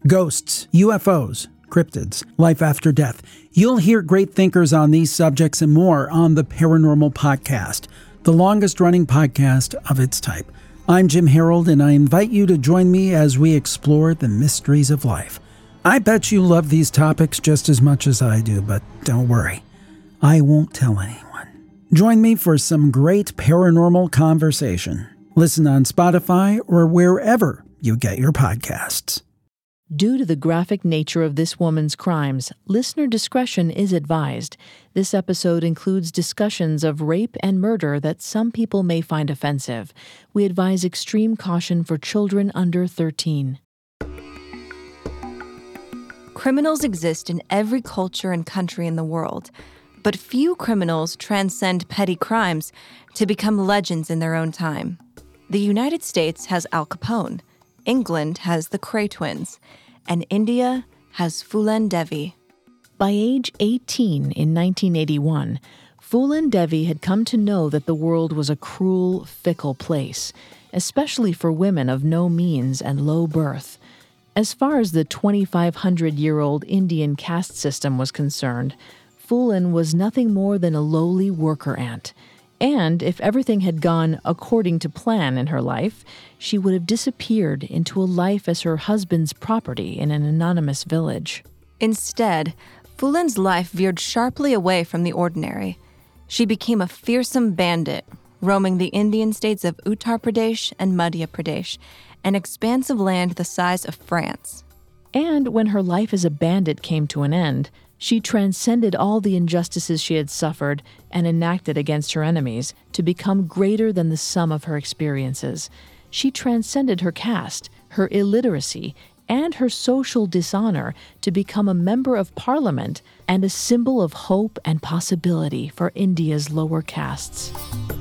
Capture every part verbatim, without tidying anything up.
Ghosts, U F Os, cryptids, life after death. You'll hear great thinkers on these subjects and more on the Paranormal Podcast, the longest-running podcast of its type. I'm Jim Harold, and I invite you to join me as we explore the mysteries of life. I bet you love these topics just as much as I do, but don't worry, I won't tell anyone. Join me for some great paranormal conversation. Listen on Spotify or wherever you get your podcasts. Due to the graphic nature of this woman's crimes, listener discretion is advised. This episode includes discussions of rape and murder that some people may find offensive. We advise extreme caution for children under thirteen. Criminals exist in every culture and country in the world, but few criminals transcend petty crimes to become legends in their own time. The United States has Al Capone. England has the Kray twins, and India has Phoolan Devi. By age eighteen in nineteen eighty-one, Phoolan Devi had come to know that the world was a cruel, fickle place, especially for women of no means and low birth. As far as the twenty-five hundred year old Indian caste system was concerned, Phoolan was nothing more than a lowly worker ant. And if everything had gone according to plan in her life, she would have disappeared into a life as her husband's property in an anonymous village. Instead, Phoolan's life veered sharply away from the ordinary. She became a fearsome bandit, roaming the Indian states of Uttar Pradesh and Madhya Pradesh, an expanse of land the size of France. And when her life as a bandit came to an end, she transcended all the injustices she had suffered and enacted against her enemies to become greater than the sum of her experiences. She transcended her caste, her illiteracy, and her social dishonor to become a member of parliament and a symbol of hope and possibility for India's lower castes.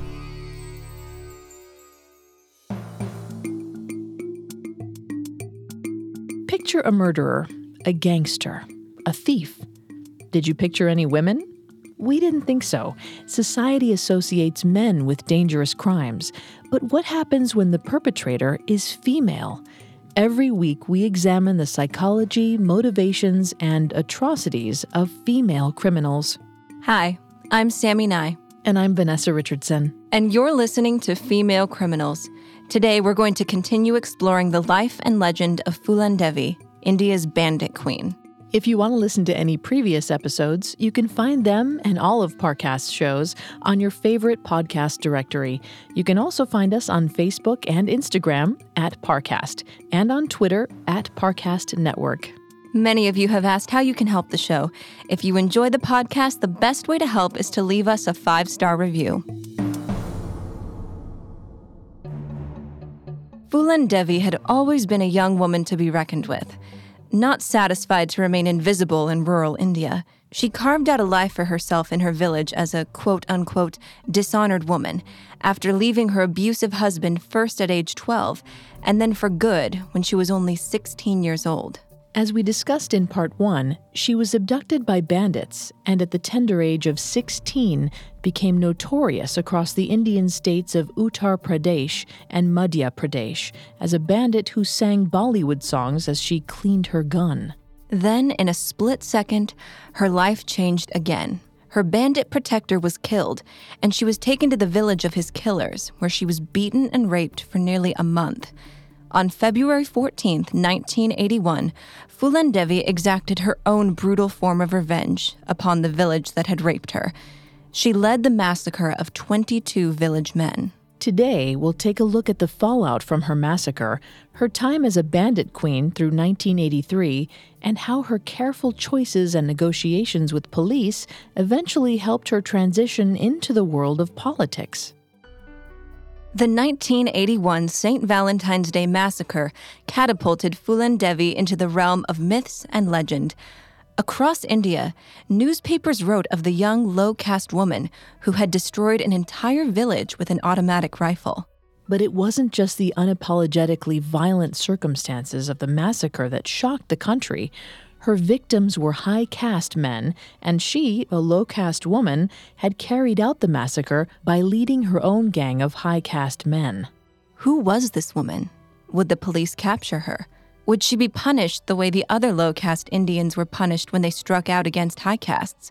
Picture a murderer, a gangster, a thief. Did you picture any women? We didn't think so. Society associates men with dangerous crimes. But what happens when the perpetrator is female? Every week, we examine the psychology, motivations, and atrocities of female criminals. Hi, I'm Sammy Nye. And I'm Vanessa Richardson. And you're listening to Female Criminals. Today, we're going to continue exploring the life and legend of Phoolan Devi, India's bandit queen. If you want to listen to any previous episodes, you can find them and all of Parcast's shows on your favorite podcast directory. You can also find us on Facebook and Instagram at Parcast and on Twitter at Parcast Network. Many of you have asked how you can help the show. If you enjoy the podcast, the best way to help is to leave us a five-star review. Phoolan Devi had always been a young woman to be reckoned with. Not satisfied to remain invisible in rural India, she carved out a life for herself in her village as a quote-unquote dishonored woman after leaving her abusive husband first at age twelve and then for good when she was only sixteen years old. As we discussed in part one, she was abducted by bandits and at the tender age of sixteen became notorious across the Indian states of Uttar Pradesh and Madhya Pradesh as a bandit who sang Bollywood songs as she cleaned her gun. Then, in a split second, her life changed again. Her bandit protector was killed, and she was taken to the village of his killers, where she was beaten and raped for nearly a month. On February fourteenth, nineteen eighty-one, Phoolan Devi exacted her own brutal form of revenge upon the village that had raped her. She led the massacre of twenty-two village men. Today, we'll take a look at the fallout from her massacre, her time as a bandit queen through nineteen eighty-three, and how her careful choices and negotiations with police eventually helped her transition into the world of politics. The nineteen eighty-one Saint Valentine's Day Massacre catapulted Phoolan Devi into the realm of myths and legend. Across India, newspapers wrote of the young, low-caste woman who had destroyed an entire village with an automatic rifle. But it wasn't just the unapologetically violent circumstances of the massacre that shocked the country. Her victims were high-caste men, and she, a low-caste woman, had carried out the massacre by leading her own gang of high-caste men. Who was this woman? Would the police capture her? Would she be punished the way the other low-caste Indians were punished when they struck out against high castes?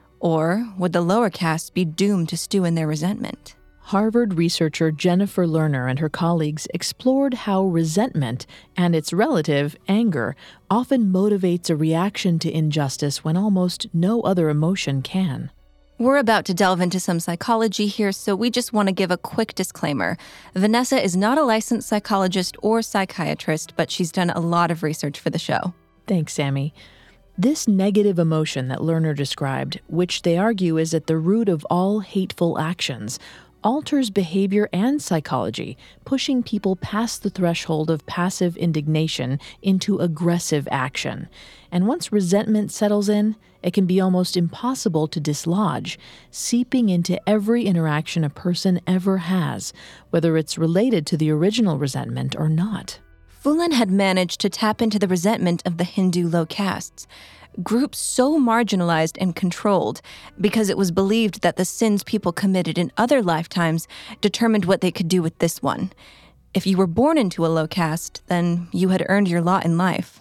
Or would the lower castes be doomed to stew in their resentment? Harvard researcher Jennifer Lerner and her colleagues explored how resentment and its relative, anger, often motivates a reaction to injustice when almost no other emotion can. We're about to delve into some psychology here, so we just want to give a quick disclaimer. Vanessa is not a licensed psychologist or psychiatrist, but she's done a lot of research for the show. Thanks, Sammy. This negative emotion that Lerner described, which they argue is at the root of all hateful actions, alters behavior and psychology, pushing people past the threshold of passive indignation into aggressive action. And once resentment settles in, it can be almost impossible to dislodge, seeping into every interaction a person ever has, whether it's related to the original resentment or not. Phulan had managed to tap into the resentment of the Hindu low castes, groups so marginalized and controlled because it was believed that the sins people committed in other lifetimes determined what they could do with this one. If you were born into a low caste, then you had earned your lot in life.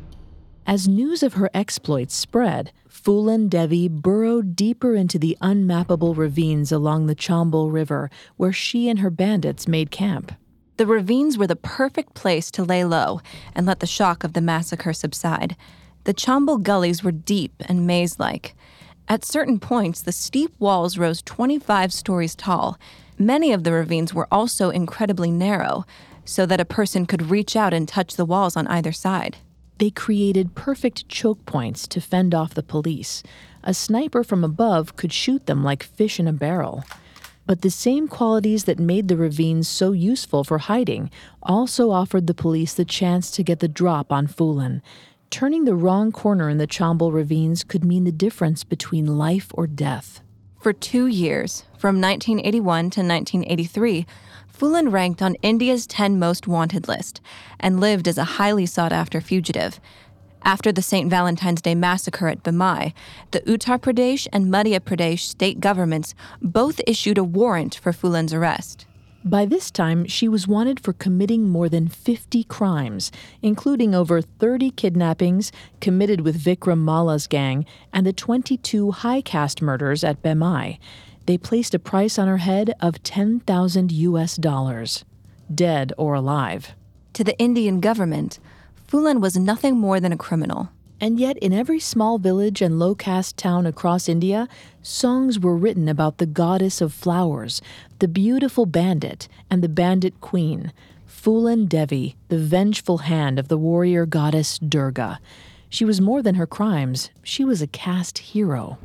As news of her exploits spread, Phulan Devi burrowed deeper into the unmappable ravines along the Chambal River, where she and her bandits made camp. The ravines were the perfect place to lay low and let the shock of the massacre subside. The Chambal gullies were deep and maze-like. At certain points, the steep walls rose twenty-five stories tall. Many of the ravines were also incredibly narrow, so that a person could reach out and touch the walls on either side. They created perfect choke points to fend off the police. A sniper from above could shoot them like fish in a barrel. But the same qualities that made the ravines so useful for hiding also offered the police the chance to get the drop on Phulan. Turning the wrong corner in the Chambal ravines could mean the difference between life or death. For two years, from nineteen eighty-one to nineteen eighty-three, Phulan ranked on India's ten most wanted list and lived as a highly sought-after fugitive. After the Saint Valentine's Day massacre at Bhimai, the Uttar Pradesh and Madhya Pradesh state governments both issued a warrant for Phulan's arrest. By this time, she was wanted for committing more than fifty crimes, including over thirty kidnappings committed with Vikram Mala's gang and the twenty-two high caste murders at Bhimai. They placed a price on her head of ten thousand U S dollars, dead or alive. To the Indian government, Phulan was nothing more than a criminal. And yet, in every small village and low-caste town across India, songs were written about the goddess of flowers, the beautiful bandit, and the bandit queen, Phulan Devi, the vengeful hand of the warrior goddess Durga. She was more than her crimes. She was a caste hero.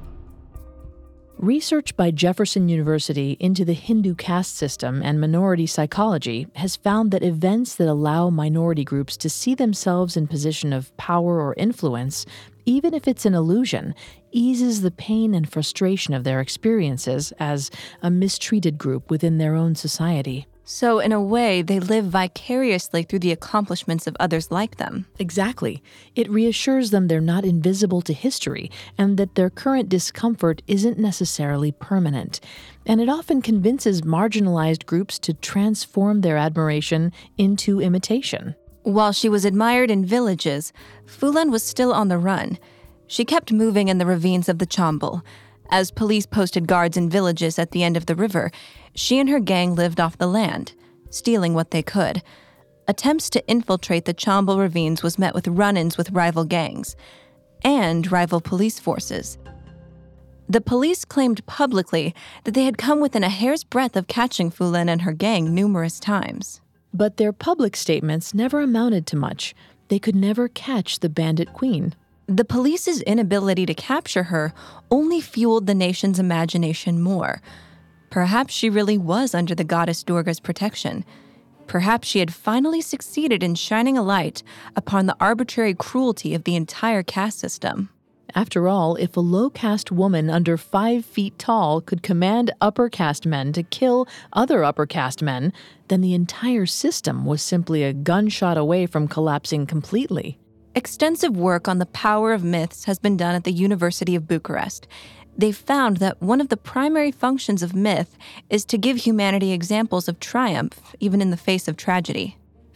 Research by Jefferson University into the Hindu caste system and minority psychology has found that events that allow minority groups to see themselves in position of power or influence, even if it's an illusion, eases the pain and frustration of their experiences as a mistreated group within their own society. So, in a way, they live vicariously through the accomplishments of others like them. Exactly. It reassures them they're not invisible to history and that their current discomfort isn't necessarily permanent. And it often convinces marginalized groups to transform their admiration into imitation. While she was admired in villages, Phulan was still on the run. She kept moving in the ravines of the Chambal. As police posted guards in villages at the end of the river, she and her gang lived off the land, stealing what they could. Attempts to infiltrate the Chambal ravines was met with run-ins with rival gangs and rival police forces. The police claimed publicly that they had come within a hair's breadth of catching Phulan and her gang numerous times. But their public statements never amounted to much. They could never catch the bandit queen. The police's inability to capture her only fueled the nation's imagination more. Perhaps she really was under the goddess Durga's protection. Perhaps she had finally succeeded in shining a light upon the arbitrary cruelty of the entire caste system. After all, if a low-caste woman under five feet tall could command upper-caste men to kill other upper-caste men, then the entire system was simply a gunshot away from collapsing completely. Extensive work on the power of myths has been done at the University of Bucharest. They've found that one of the primary functions of myth is to give humanity examples of triumph, even in the face of tragedy.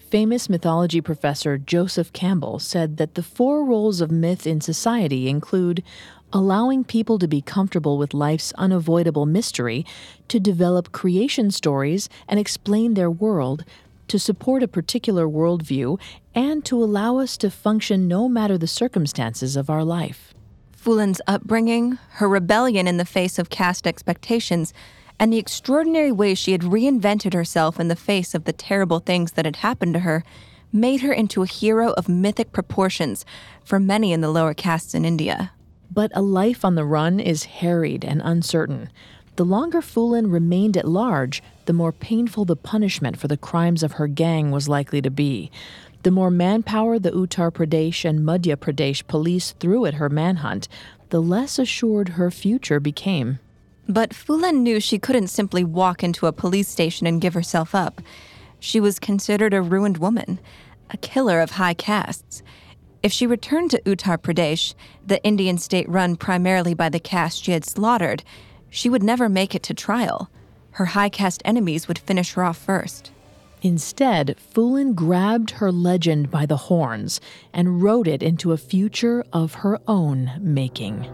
Famous mythology professor Joseph Campbell said that the four roles of myth in society include allowing people to be comfortable with life's unavoidable mystery, to develop creation stories and explain their world, to support a particular worldview, and to allow us to function no matter the circumstances of our life. Fulan's upbringing, her rebellion in the face of caste expectations, and the extraordinary way she had reinvented herself in the face of the terrible things that had happened to her made her into a hero of mythic proportions for many in the lower castes in India. But a life on the run is harried and uncertain. The longer Phulan remained at large, the more painful the punishment for the crimes of her gang was likely to be. The more manpower the Uttar Pradesh and Madhya Pradesh police threw at her manhunt, the less assured her future became. But Phulan knew she couldn't simply walk into a police station and give herself up. She was considered a ruined woman, a killer of high castes. If she returned to Uttar Pradesh, the Indian state run primarily by the caste she had slaughtered, she would never make it to trial. Her high caste enemies would finish her off first. Instead, Phulan grabbed her legend by the horns and wrote it into a future of her own making.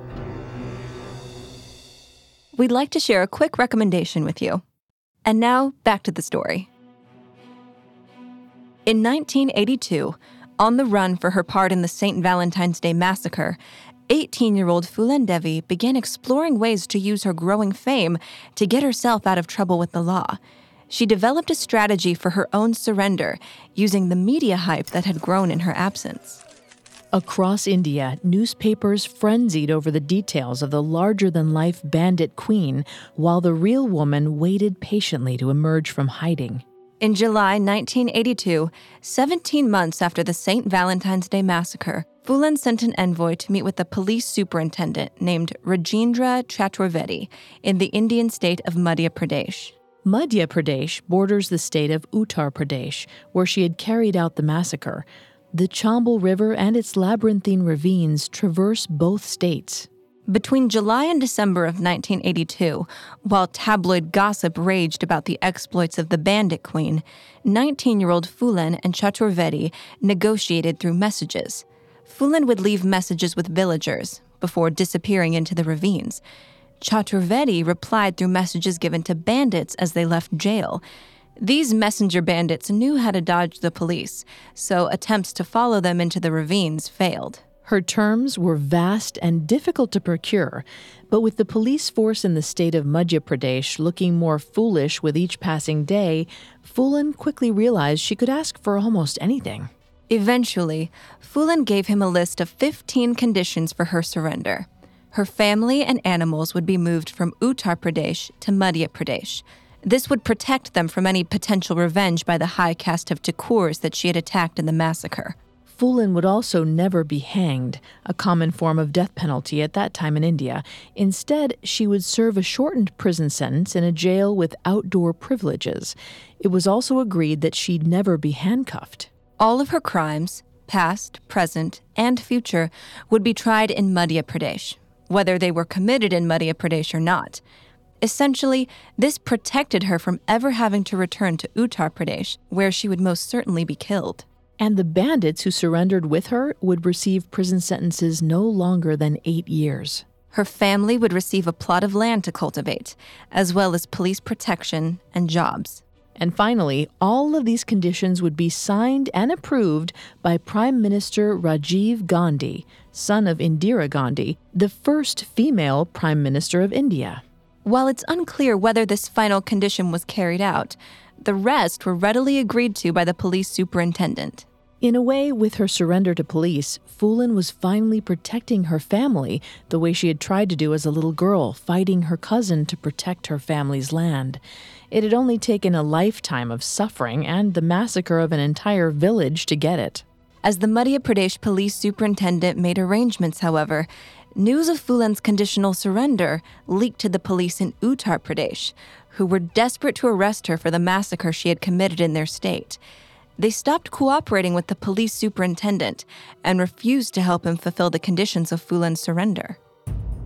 We'd like to share a quick recommendation with you. And now, back to the story. In nineteen eighty-two, on the run for her part in the Saint Valentine's Day massacre, eighteen-year-old Phulan Devi began exploring ways to use her growing fame to get herself out of trouble with the law. She developed a strategy for her own surrender, using the media hype that had grown in her absence. Across India, newspapers frenzied over the details of the larger-than-life bandit queen, while the real woman waited patiently to emerge from hiding. In July nineteen eighty-two, seventeen months after the Saint Valentine's Day massacre, Phulan sent an envoy to meet with a police superintendent named Rajendra Chaturvedi in the Indian state of Madhya Pradesh. Madhya Pradesh borders the state of Uttar Pradesh, where she had carried out the massacre. The Chambal River and its labyrinthine ravines traverse both states. Between July and December of nineteen eighty-two, while tabloid gossip raged about the exploits of the bandit queen, nineteen-year-old Phulan and Chaturvedi negotiated through messages. Phulan would leave messages with villagers before disappearing into the ravines. Chaturvedi replied through messages given to bandits as they left jail. These messenger bandits knew how to dodge the police, so attempts to follow them into the ravines failed. Her terms were vast and difficult to procure, but with the police force in the state of Madhya Pradesh looking more foolish with each passing day, Phulan quickly realized she could ask for almost anything. Eventually, Phulan gave him a list of fifteen conditions for her surrender. Her family and animals would be moved from Uttar Pradesh to Madhya Pradesh. This would protect them from any potential revenge by the high caste of Thakurs that she had attacked in the massacre. Phulan would also never be hanged, a common form of death penalty at that time in India. Instead, she would serve a shortened prison sentence in a jail with outdoor privileges. It was also agreed that she'd never be handcuffed. All of her crimes, past, present, and future, would be tried in Madhya Pradesh, whether they were committed in Madhya Pradesh or not. Essentially, this protected her from ever having to return to Uttar Pradesh, where she would most certainly be killed. And the bandits who surrendered with her would receive prison sentences no longer than eight years. Her family would receive a plot of land to cultivate, as well as police protection and jobs. And finally, all of these conditions would be signed and approved by Prime Minister Rajiv Gandhi, son of Indira Gandhi, the first female Prime Minister of India. While it's unclear whether this final condition was carried out, the rest were readily agreed to by the police superintendent. In a way, with her surrender to police, Phulan was finally protecting her family the way she had tried to do as a little girl, fighting her cousin to protect her family's land. It had only taken a lifetime of suffering and the massacre of an entire village to get it. As the Madhya Pradesh police superintendent made arrangements, however, news of Phulan's conditional surrender leaked to the police in Uttar Pradesh, who were desperate to arrest her for the massacre she had committed in their state. They stopped cooperating with the police superintendent and refused to help him fulfill the conditions of Phulan's surrender.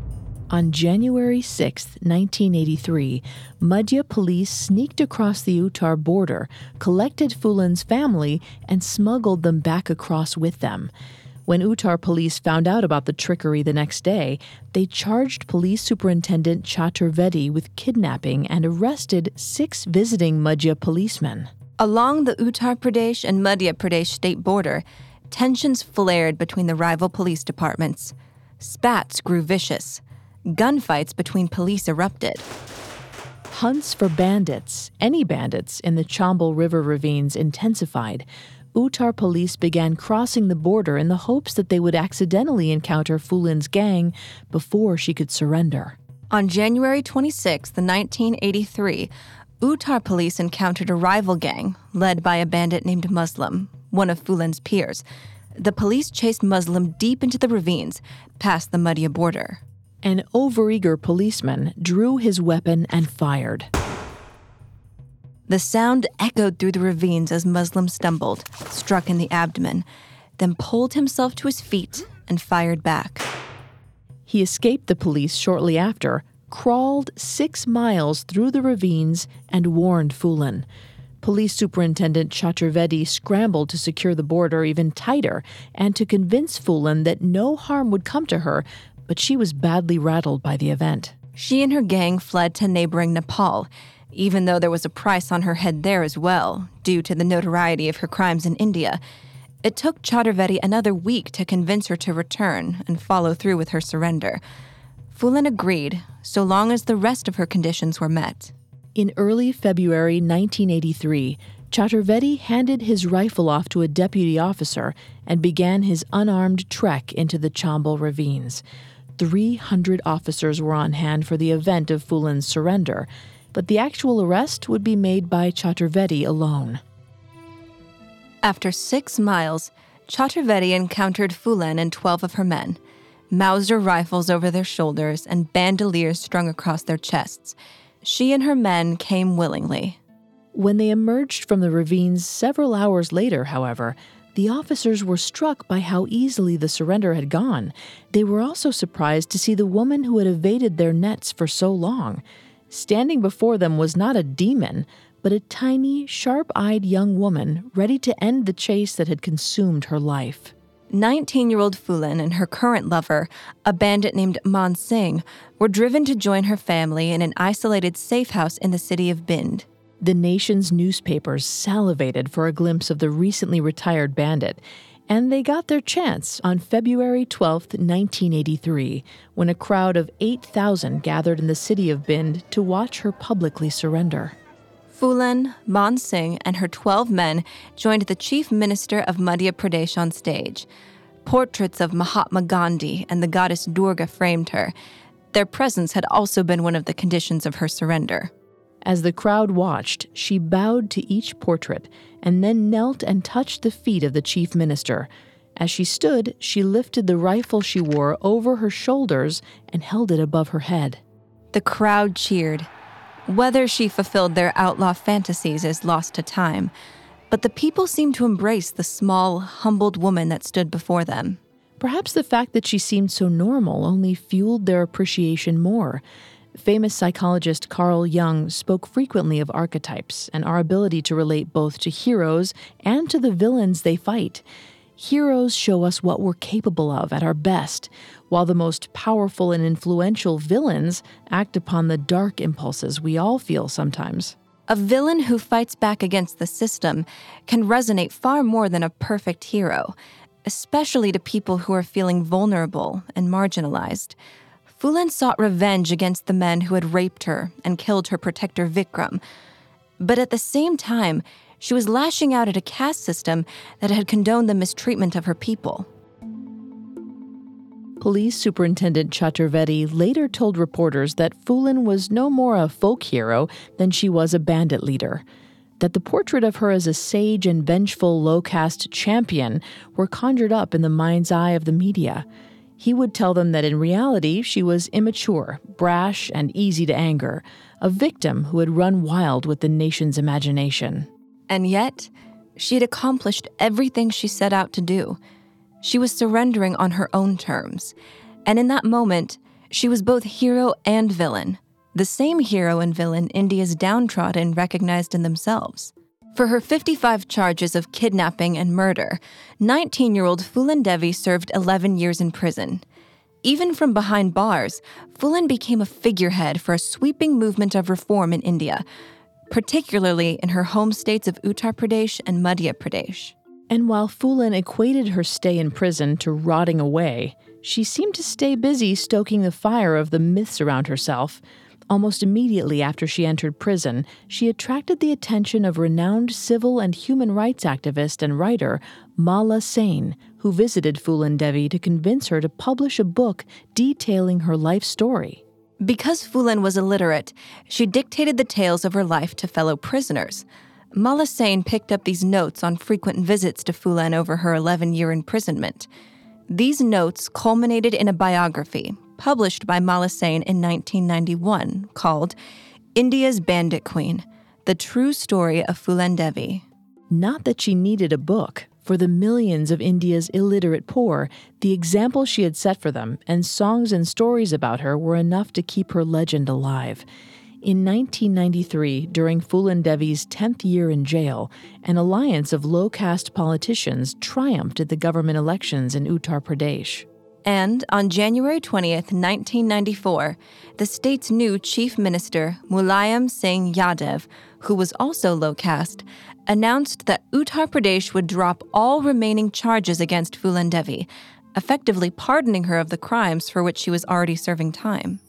On January sixth, nineteen eighty-three, Madhya police sneaked across the Uttar border, collected Phulan's family, and smuggled them back across with them. When Uttar police found out about the trickery the next day, they charged Police Superintendent Chaturvedi with kidnapping and arrested six visiting Madhya policemen. Along the Uttar Pradesh and Madhya Pradesh state border, tensions flared between the rival police departments. Spats grew vicious. Gunfights between police erupted. Hunts for bandits, any bandits, in the Chambal River ravines intensified. Uttar police began crossing the border in the hopes that they would accidentally encounter Phulan's gang before she could surrender. On January twenty-sixth, nineteen eighty-three, Uttar police encountered a rival gang led by a bandit named Muslim, one of Phulan's peers. The police chased Muslim deep into the ravines, past the Madhya border. An overeager policeman drew his weapon and fired. The sound echoed through the ravines as Muslim stumbled, struck in the abdomen, then pulled himself to his feet and fired back. He escaped the police shortly after, crawled six miles through the ravines, and warned Phulan. Police Superintendent Chaturvedi scrambled to secure the border even tighter and to convince Phulan that no harm would come to her, but she was badly rattled by the event. She and her gang fled to neighboring Nepal, even though there was a price on her head there as well, due to the notoriety of her crimes in India. It took Chaturvedi another week to convince her to return and follow through with her surrender. Phulan agreed, so long as the rest of her conditions were met. In early February nineteen eighty-three, Chaturvedi handed his rifle off to a deputy officer and began his unarmed trek into the Chambal ravines. three hundred officers were on hand for the event of Phulan's surrender, but the actual arrest would be made by Chaturvedi alone. After six miles, Chaturvedi encountered Phulan and twelve of her men, Mauser rifles over their shoulders and bandoliers strung across their chests. She and her men came willingly. When they emerged from the ravines several hours later, however, the officers were struck by how easily the surrender had gone. They were also surprised to see the woman who had evaded their nets for so long. Standing before them was not a demon, but a tiny, sharp-eyed young woman ready to end the chase that had consumed her life. nineteen-year-old Phulan and her current lover, a bandit named Man Singh, were driven to join her family in an isolated safe house in the city of Bind. The nation's newspapers salivated for a glimpse of the recently retired bandit, and they got their chance on February twelfth, nineteen eighty-three, when a crowd of eight thousand gathered in the city of Bind to watch her publicly surrender. Phulan, Man Singh, and her twelve men joined the chief minister of Madhya Pradesh on stage. Portraits of Mahatma Gandhi and the goddess Durga framed her. Their presence had also been one of the conditions of her surrender. As the crowd watched, she bowed to each portrait and then knelt and touched the feet of the chief minister. As she stood, she lifted the rifle she wore over her shoulders and held it above her head. The crowd cheered. Whether she fulfilled their outlaw fantasies is lost to time, but the people seemed to embrace the small, humbled woman that stood before them. Perhaps the fact that she seemed so normal only fueled their appreciation more. Famous psychologist Carl Jung spoke frequently of archetypes and our ability to relate both to heroes and to the villains they fight. Heroes show us what we're capable of at our best, while the most powerful and influential villains act upon the dark impulses we all feel sometimes. A villain who fights back against the system can resonate far more than a perfect hero, especially to people who are feeling vulnerable and marginalized. Phulan sought revenge against the men who had raped her and killed her protector Vikram. But at the same time, she was lashing out at a caste system that had condoned the mistreatment of her people. Police Superintendent Chaturvedi later told reporters that Phulan was no more a folk hero than she was a bandit leader, that the portrait of her as a sage and vengeful low-caste champion were conjured up in the mind's eye of the media. He would tell them that in reality she was immature, brash, and easy to anger, a victim who had run wild with the nation's imagination. And yet, she had accomplished everything she set out to do. She was surrendering on her own terms. And in that moment, She was both hero and villain, the same hero and villain India's downtrodden recognized in themselves. For her fifty-five charges of kidnapping and murder, nineteen-year-old Phulan Devi served eleven years in prison. Even from behind bars, Phulan became a figurehead for a sweeping movement of reform in India, particularly in her home states of Uttar Pradesh and Madhya Pradesh. And while Phulan equated her stay in prison to rotting away, she seemed to stay busy stoking the fire of the myths around herself. Almost immediately after she entered prison, she attracted the attention of renowned civil and human rights activist and writer Mala Sain, who visited Phulan Devi to convince her to publish a book detailing her life story. Because Phulan was illiterate, she dictated the tales of her life to fellow prisoners. Mala Sain picked up these notes on frequent visits to Phulan over her eleven-year imprisonment. These notes culminated in a biography published by Mala Sain in nineteen ninety-one called India's Bandit Queen, The True Story of Phulan Devi. Not that she needed a book. For the millions of India's illiterate poor, the example she had set for them and songs and stories about her were enough to keep her legend alive. In nineteen ninety-three, during Phulan Devi's tenth year in jail, an alliance of low-caste politicians triumphed at the government elections in Uttar Pradesh. And on January twentieth, nineteen ninety-four, the state's new chief minister, Mulayam Singh Yadav, who was also low caste, announced that Uttar Pradesh would drop all remaining charges against Phulan Devi, effectively pardoning her of the crimes for which she was already serving time.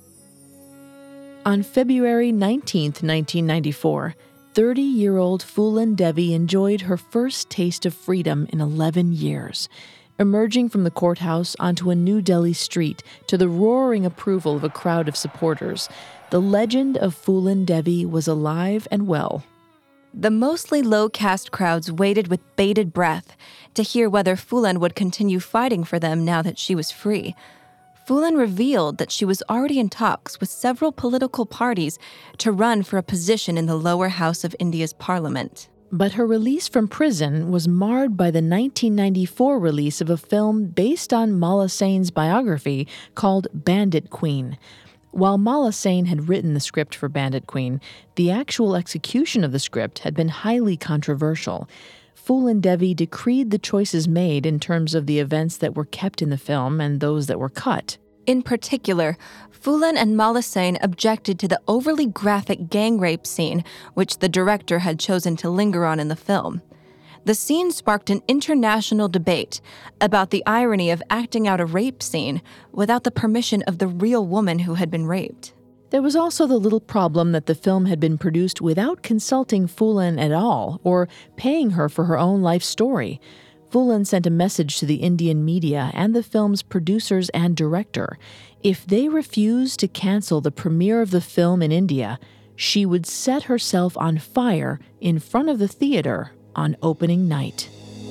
On February nineteenth, nineteen ninety-four, thirty-year-old Phulan Devi enjoyed her first taste of freedom in eleven years. Emerging from the courthouse onto a New Delhi street to the roaring approval of a crowd of supporters, the legend of Phulan Devi was alive and well. The mostly low-caste crowds waited with bated breath to hear whether Phulan would continue fighting for them now that she was free. Phulan revealed that she was already in talks with several political parties to run for a position in the lower house of India's parliament. But her release from prison was marred by the nineteen ninety-four release of a film based on Mala Sain's biography called Bandit Queen. While Mala Sain had written the script for Bandit Queen, the actual execution of the script had been highly controversial. Phulan Devi decreed the choices made in terms of the events that were kept in the film and those that were cut. In particular, Phulan and Mala Sain objected to the overly graphic gang rape scene, which the director had chosen to linger on in the film. The scene sparked an international debate about the irony of acting out a rape scene without the permission of the real woman who had been raped. There was also the little problem that the film had been produced without consulting Phulan at all or paying her for her own life story. Phulan sent a message to the Indian media and the film's producers and director. If they refused to cancel the premiere of the film in India, she would set herself on fire in front of the theater on opening night.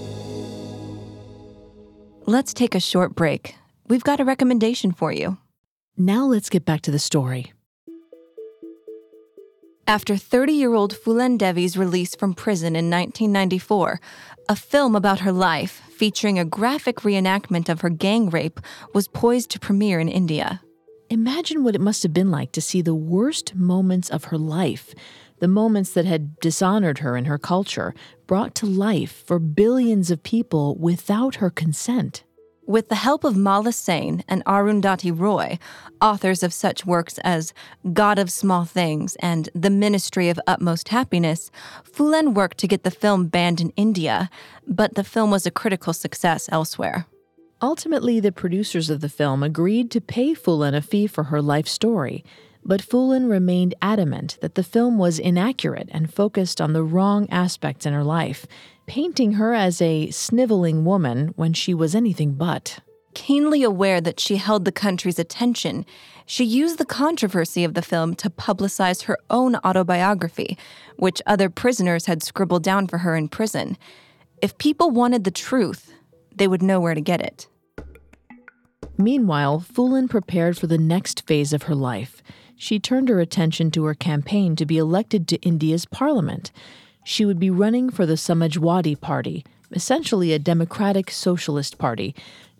Let's take a short break. We've got a recommendation for you. Now let's get back to the story. After thirty-year-old Phulan Devi's release from prison in nineteen ninety-four, a film about her life, featuring a graphic reenactment of her gang rape, was poised to premiere in India. Imagine what it must have been like to see the worst moments of her life, the moments that had dishonored her in her culture, brought to life for billions of people without her consent. With the help of Mala Sain and Arundhati Roy, authors of such works as God of Small Things and The Ministry of Utmost Happiness, Phulan worked to get the film banned in India, but the film was a critical success elsewhere. Ultimately, the producers of the film agreed to pay Phulan a fee for her life story, but Phulan remained adamant that the film was inaccurate and focused on the wrong aspects in her life, painting her as a sniveling woman when she was anything but. Keenly aware that she held the country's attention, she used the controversy of the film to publicize her own autobiography, which other prisoners had scribbled down for her in prison. If people wanted the truth, they would know where to get it. Meanwhile, Phulan prepared for the next phase of her life. She turned her attention to her campaign to be elected to India's parliament. She would be running for the Samajwadi Party, essentially a democratic socialist party.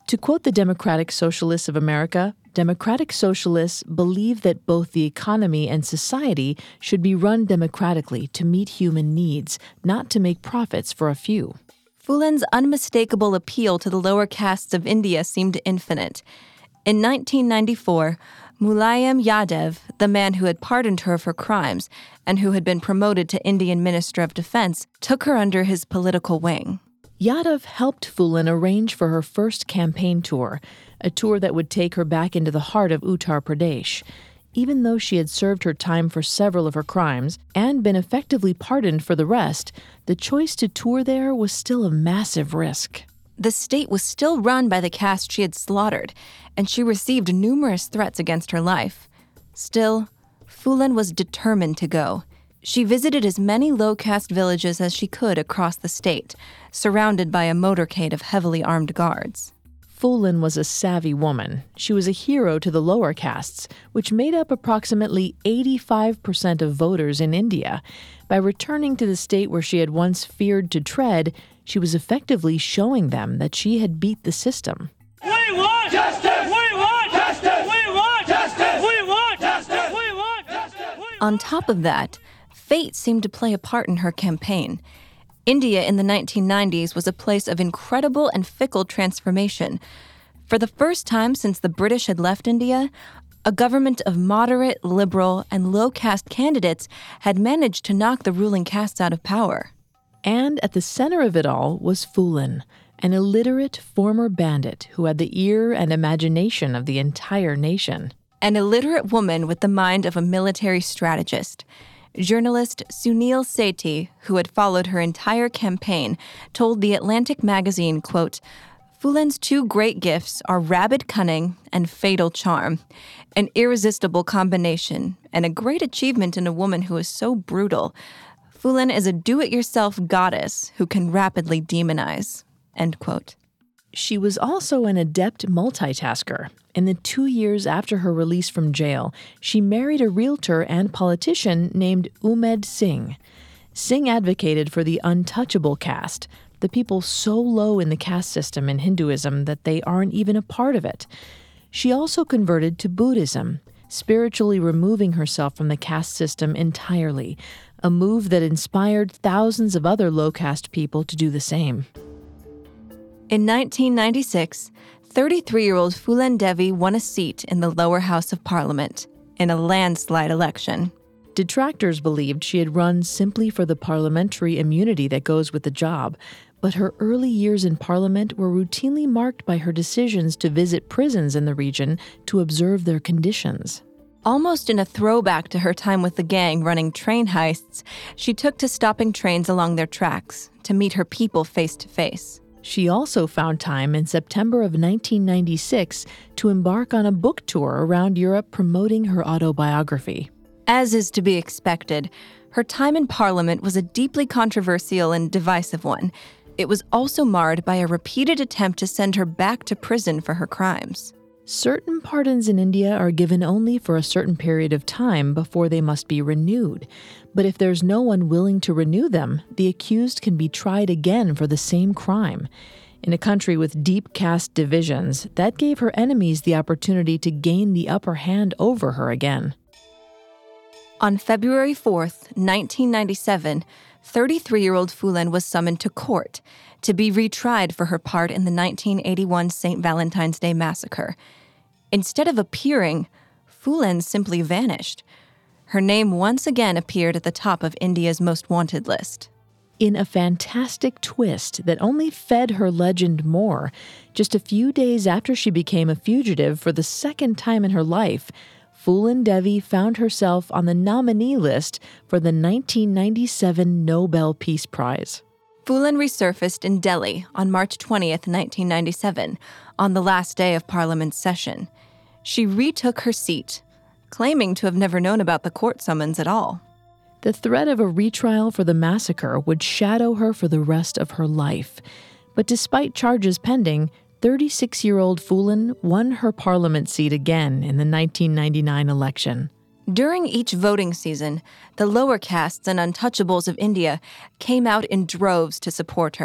To quote the Democratic Socialists of America, Democratic Socialists believe that both the economy and society should be run democratically to meet human needs, not to make profits for a few. Phulen's unmistakable appeal to the lower castes of India seemed infinite. In nineteen ninety-four, Mulayam Yadav, the man who had pardoned her for crimes and who had been promoted to Indian Minister of Defense, took her under his political wing. Yadav helped Phulen arrange for her first campaign tour, a tour that would take her back into the heart of Uttar Pradesh. Even though she had served her time for several of her crimes and been effectively pardoned for the rest, the choice to tour there was still a massive risk. The state was still run by the caste she had slaughtered, and she received numerous threats against her life. Still, Phulen was determined to go. She visited as many low-caste villages as she could across the state, surrounded by a motorcade of heavily armed guards. Phulen was a savvy woman. She was a hero to the lower castes, which made up approximately eighty-five percent of voters in India. By returning to the state where she had once feared to tread, she was effectively showing them that she had beat the system. We want justice! We want justice! We want justice! We want justice! We want justice! On top of that, fate seemed to play a part in her campaign. India in the nineteen nineties was a place of incredible and fickle transformation. For the first time since the British had left India, a government of moderate, liberal, and low-caste candidates had managed to knock the ruling castes out of power. And at the center of it all was Phulen, an illiterate former bandit who had the ear and imagination of the entire nation. An illiterate woman with the mind of a military strategist. Journalist Sunil Sethi, who had followed her entire campaign, told The Atlantic magazine, quote, "Phulen's two great gifts are rabid cunning and fatal charm, an irresistible combination, and a great achievement in a woman who is so brutal. Phulen is a do-it-yourself goddess who can rapidly demonize," end quote. She was also an adept multitasker. In the two years after her release from jail, she married a realtor and politician named Umed Singh. Singh advocated for the untouchable caste, the people so low in the caste system in Hinduism that they aren't even a part of it. She also converted to Buddhism, spiritually removing herself from the caste system entirely, a move that inspired thousands of other low-caste people to do the same. In nineteen ninety-six, thirty-three-year-old Phulen Devi won a seat in the lower house of parliament in a landslide election. Detractors believed she had run simply for the parliamentary immunity that goes with the job, but her early years in parliament were routinely marked by her decisions to visit prisons in the region to observe their conditions. Almost in a throwback to her time with the gang running train heists, she took to stopping trains along their tracks to meet her people face to face. She also found time in September of nineteen ninety-six to embark on a book tour around Europe promoting her autobiography. As is to be expected, her time in Parliament was a deeply controversial and divisive one. It was also marred by a repeated attempt to send her back to prison for her crimes. Certain pardons in India are given only for a certain period of time before they must be renewed. But if there's no one willing to renew them, the accused can be tried again for the same crime. In a country with deep caste divisions, that gave her enemies the opportunity to gain the upper hand over her again. On February fourth, nineteen ninety-seven, thirty-three-year-old Phulen was summoned to court to be retried for her part in the nineteen eighty-one Saint Valentine's Day massacre. Instead of appearing, Phulen simply vanished. Her name once again appeared at the top of India's most wanted list. In a fantastic twist that only fed her legend more, just a few days after she became a fugitive for the second time in her life, Phulen Devi found herself on the nominee list for the nineteen ninety-seven Nobel Peace Prize. Phulen resurfaced in Delhi on March twentieth, nineteen ninety-seven, on the last day of Parliament's session. She retook her seat, claiming to have never known about the court summons at all. The threat of a retrial for the massacre would shadow her for the rest of her life. But despite charges pending, thirty-six-year-old Phulen won her parliament seat again in the nineteen ninety-nine election. During each voting season, the lower castes and untouchables of India came out in droves to support her.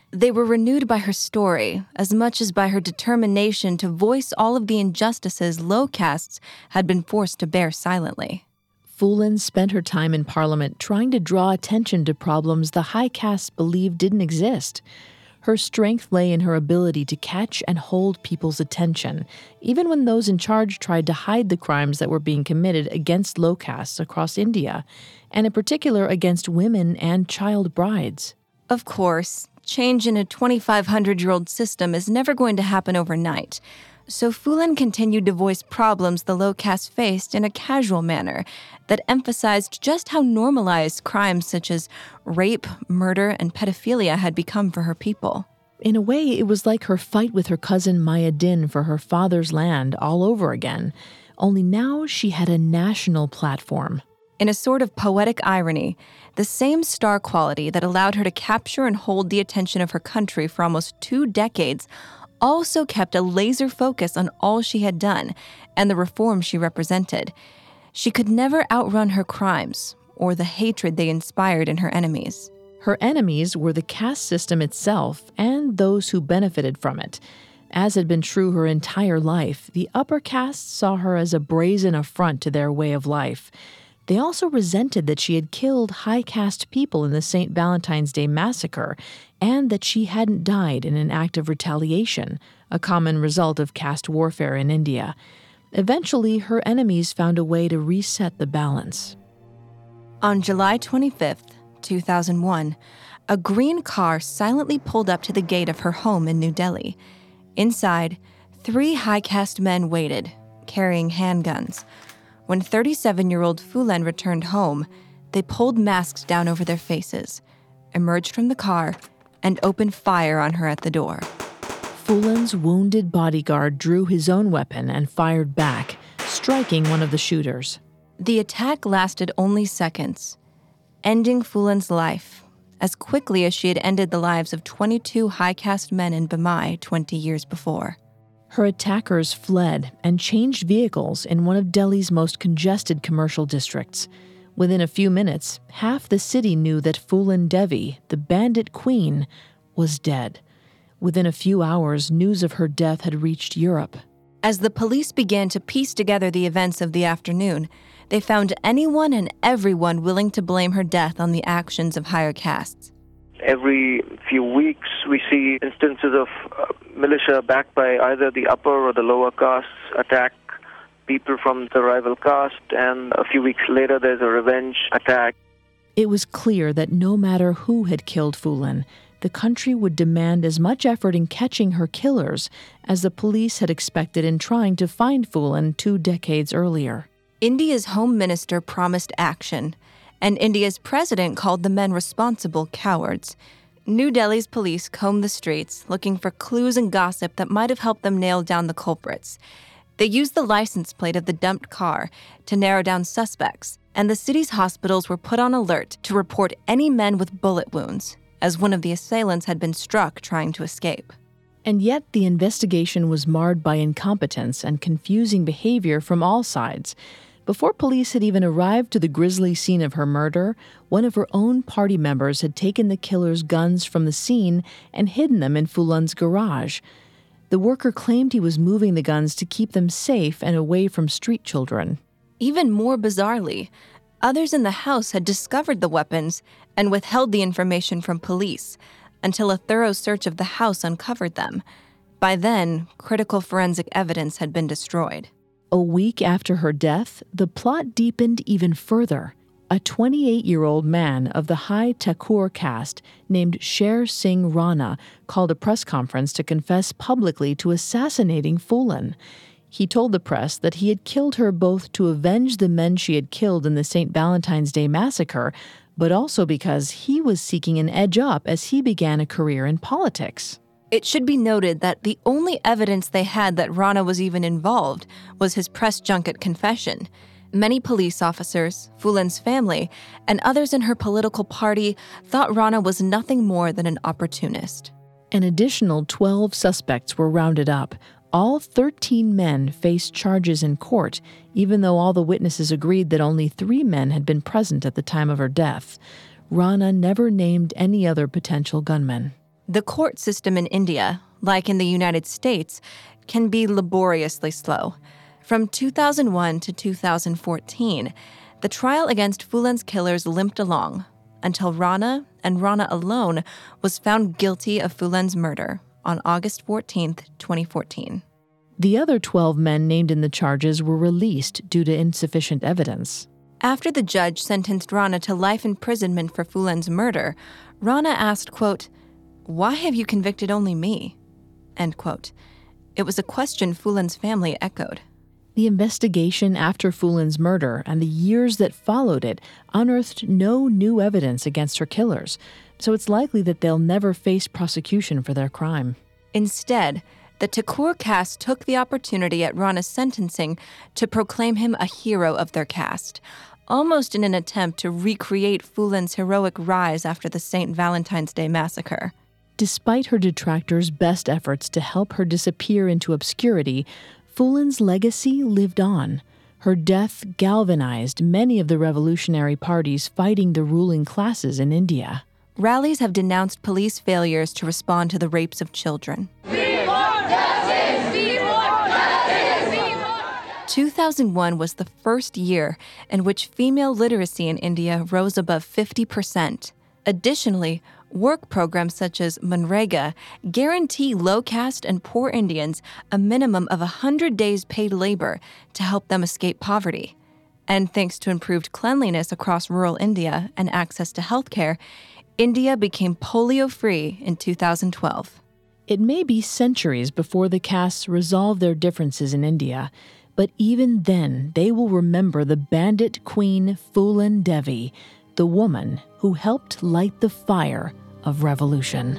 They were renewed by her story, as much as by her determination to voice all of the injustices low castes had been forced to bear silently. Phulin spent her time in Parliament trying to draw attention to problems the high castes believed didn't exist. Her strength lay in her ability to catch and hold people's attention, even when those in charge tried to hide the crimes that were being committed against low castes across India, and in particular against women and child brides. Of course, change in a twenty-five hundred year old system is never going to happen overnight. So Phulin continued to voice problems the low caste faced in a casual manner that emphasized just how normalized crimes such as rape, murder, and pedophilia had become for her people. In a way, it was like her fight with her cousin Maya Din for her father's land all over again, only now she had a national platform. In a sort of poetic irony, the same star quality that allowed her to capture and hold the attention of her country for almost two decades also kept a laser focus on all she had done and the reforms she represented. She could never outrun her crimes or the hatred they inspired in her enemies. Her enemies were the caste system itself and those who benefited from it. As had been true her entire life, the upper castes saw her as a brazen affront to their way of life. They also resented that she had killed high caste people in the Saint Valentine's Day massacre, and that she hadn't died in an act of retaliation, a common result of caste warfare in India. Eventually, her enemies found a way to reset the balance. On July twenty-fifth, two thousand one, a green car silently pulled up to the gate of her home in New Delhi. Inside, three high caste men waited, carrying handguns. When thirty-seven-year-old Phulin returned home, they pulled masks down over their faces, emerged from the car, and opened fire on her at the door. Phulin's wounded bodyguard drew his own weapon and fired back, striking one of the shooters. The attack lasted only seconds, ending Phulin's life as quickly as she had ended the lives of twenty-two high caste men in Bamai twenty years before. Her attackers fled and changed vehicles in one of Delhi's most congested commercial districts. Within a few minutes, half the city knew that Phulin Devi, the bandit queen, was dead. Within a few hours, news of her death had reached Europe. As the police began to piece together the events of the afternoon, they found anyone and everyone willing to blame her death on the actions of higher castes. Every few weeks, we see instances of uh, militia backed by either the upper or the lower castes attack people from the rival caste, and a few weeks later, there's a revenge attack. It was clear that no matter who had killed Phulin, the country would demand as much effort in catching her killers as the police had expected in trying to find Phulin two decades earlier. India's Home Minister promised action, and India's president called the men responsible cowards. New Delhi's police combed the streets, looking for clues and gossip that might have helped them nail down the culprits. They used the license plate of the dumped car to narrow down suspects, and the city's hospitals were put on alert to report any men with bullet wounds, as one of the assailants had been struck trying to escape. And yet the investigation was marred by incompetence and confusing behavior from all sides. Before police had even arrived to the grisly scene of her murder, one of her own party members had taken the killer's guns from the scene and hidden them in Phulin's garage. The worker claimed he was moving the guns to keep them safe and away from street children. Even more bizarrely, others in the house had discovered the weapons and withheld the information from police until a thorough search of the house uncovered them. By then, critical forensic evidence had been destroyed. A week after her death, the plot deepened even further. A twenty-eight-year-old man of the high Thakur caste named Sher Singh Rana called a press conference to confess publicly to assassinating Phulin. He told the press that he had killed her both to avenge the men she had killed in the Saint Valentine's Day massacre, but also because he was seeking an edge up as he began a career in politics. It should be noted that the only evidence they had that Rana was even involved was his press junket confession. Many police officers, Phulin's family, and others in her political party thought Rana was nothing more than an opportunist. An additional twelve suspects were rounded up. All thirteen men faced charges in court, even though all the witnesses agreed that only three men had been present at the time of her death. Rana never named any other potential gunmen. The court system in India, like in the United States, can be laboriously slow. From two thousand one to two thousand fourteen, the trial against Phulan's killers limped along until Rana, and Rana alone, was found guilty of Phulan's murder on August fourteenth, twenty fourteen. The other twelve men named in the charges were released due to insufficient evidence. After the judge sentenced Rana to life imprisonment for Phulan's murder, Rana asked, quote, "Why have you convicted only me?" End quote. It was a question Phulan's family echoed. The investigation after Phulan's murder and the years that followed it unearthed no new evidence against her killers, so it's likely that they'll never face prosecution for their crime. Instead, the Thakur caste took the opportunity at Rana's sentencing to proclaim him a hero of their caste, almost in an attempt to recreate Phulan's heroic rise after the Saint Valentine's Day massacre. Despite her detractors' best efforts to help her disappear into obscurity, Phulan's legacy lived on. Her death galvanized many of the revolutionary parties fighting the ruling classes in India. Rallies have denounced police failures to respond to the rapes of children. We want justice! We want justice! We want two thousand one was the first year in which female literacy in India rose above fifty percent. Additionally, work programs such as Manrega guarantee low-caste and poor Indians a minimum of one hundred days paid labor to help them escape poverty. And thanks to improved cleanliness across rural India and access to healthcare, India became polio-free in two thousand twelve. It may be centuries before the castes resolve their differences in India, but even then they will remember the bandit queen Phulan Devi, the woman who helped light the fire of revolution.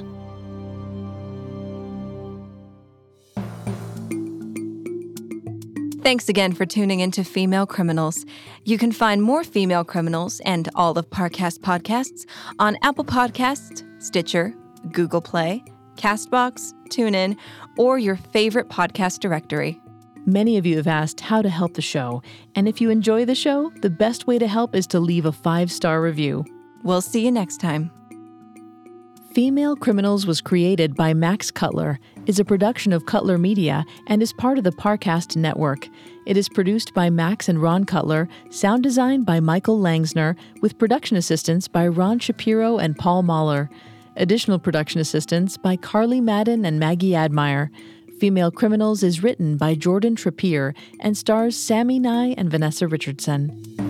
Thanks again for tuning into Female Criminals. You can find more Female Criminals and all of Parcast podcasts on Apple Podcasts, Stitcher, Google Play, CastBox, TuneIn, or your favorite podcast directory. Many of you have asked how to help the show, and if you enjoy the show, the best way to help is to leave a five-star review. We'll see you next time. Female Criminals was created by Max Cutler, is a production of Cutler Media, and is part of the Parcast Network. It is produced by Max and Ron Cutler, sound design by Michael Langsner, with production assistance by Ron Shapiro and Paul Mahler. Additional production assistance by Carly Madden and Maggie Admire. Female Criminals is written by Jordan Trappier and stars Sammy Nye and Vanessa Richardson.